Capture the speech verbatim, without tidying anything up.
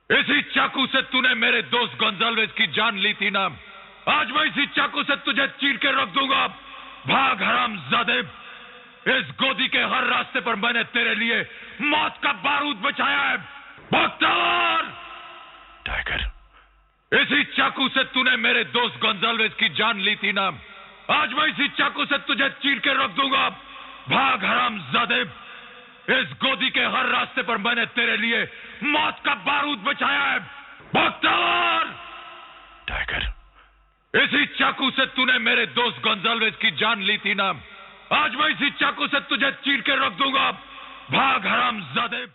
इसी चाकू से तूने मेरे दोस्त गोंजाल्वेस की जान ली थी ना। आज मैं इसी चाकू से तुझे चीर के रख दूंगा। भाग हरामजादे। इस गोदी के हर रास्ते पर मैंने तेरे लिए मौत का बारूद बचाया है। बख्तर! टाइगर, इसी चाकू से तूने मेरे दोस्त गोंजाल्वेस की जान ली थी ना। आज मैं इसी चाकू से तुझे चीर के रख दूंगा। भाग हरामजादे। इस गोदी के हर रास्ते पर मैंने तेरे लिए मौत का बारूद बचाया है। बख्तर! टाइगर, इसी चाकू से तूने मेरे दोस्त गोंजाल्वेस की जान ली थी ना। आज मैं इसी चाकू से तुझे चीर के रख दूंगा। भाग हरामजादे।